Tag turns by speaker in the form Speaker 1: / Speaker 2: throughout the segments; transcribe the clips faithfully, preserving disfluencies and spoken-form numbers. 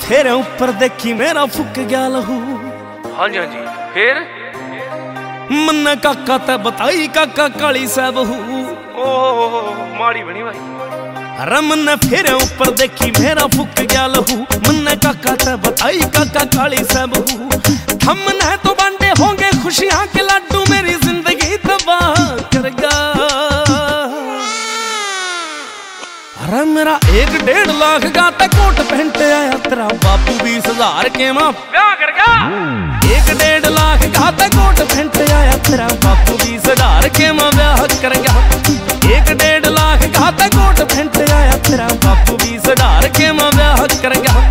Speaker 1: फेरे ऊपर देखी मेरा फुक गया लहू।
Speaker 2: हाँ जी हाँ जी फिर
Speaker 1: मन्ने काका ते बताई काका काली सा बहू।
Speaker 2: ओ माड़ी बनी भाई।
Speaker 1: अरे मन्ने फेरे ऊपर देखी मेरा फुक गया लहू। मन्ने काका ते बताई काका काली सा बहू। हमने तो बांटे होंगे खुशियां के लड्डू मेरी जिंदगी तबाह करगा। अरे मेरा एक डेढ़ लाख का ते कोट पहनट आया तेरा बापू बीस हजार के मां
Speaker 2: ब्याह कर गया।
Speaker 1: एक डेढ़ लाख का ते कोट पहनट आया तेरा बापू बीस हजार के मां ब्याह कर गया। एक डेढ़ लाख का ते कोट पहनट आया तेरा बापू बीस हजार के मां ब्याह कर गया।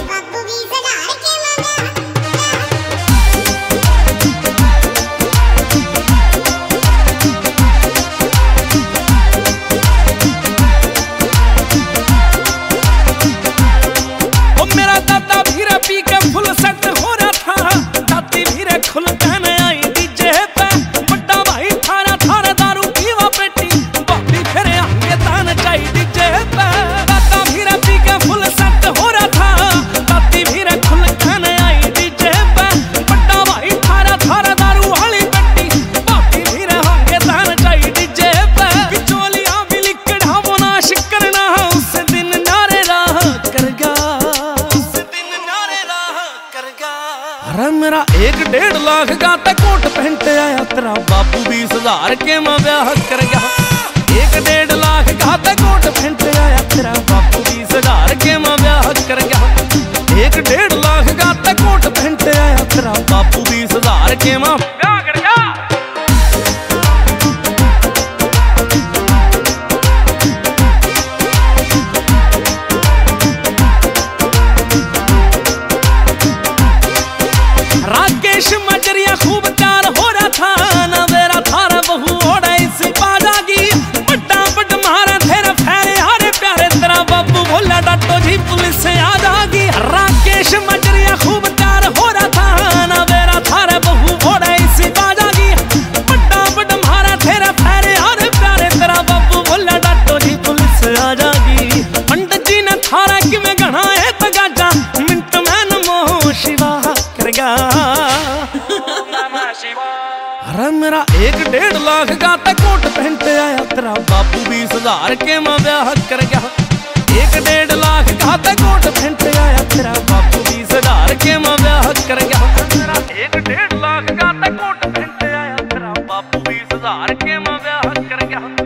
Speaker 1: अरे मेरा एक डेढ़ लाख का ते कोट पहनट आया तेरा बापू बीस हजार के मां ब्याह कर गया। एक डेढ़ लाख का ते कोट पहनट आया तेरा बापू बीस हजार के मां ब्याह कर गया। एक डेढ़ लाख का ते कोट पहनट आया तेरा बापू बीस हजार के मां
Speaker 2: ब्याह कर गया।
Speaker 1: राकेश मजरिया खूब प्यार हो रहा था ना मेरा थारा बहू ओड़ा इसी बाजागी। बड्डा बड मारा तेरा फैरे हारे प्यारे तेरा बाबू बोला डाटो जी पुलिस से आ जागी। राकेश मजरिया खूब प्यार हो रहा था ना मेरा थारा बहू ओड़ा इसी बाजागी। बड्डा बड मारा तेरा फैरे हारे प्यारे तेरा बाबू बोला डाटो जी पुलिस से आ जागी। पंडित जी ने थारा कि में गणा है तगाजा मिंट में नमो शिवा कर गया। अरे मेरा एक डेढ़ लाख का ते कोट पहनट आया तेरा बापू बीस हजार के मां ब्याह कर गया। एक डेढ़ लाख का ते कोट पहनट आया तेरा बापू बीस हजार के मां ब्याह कर गया। मेरा एक डेढ़ लाख का ते कोट पहनट आया तेरा बापू बीस हजार के मां ब्याह कर गया।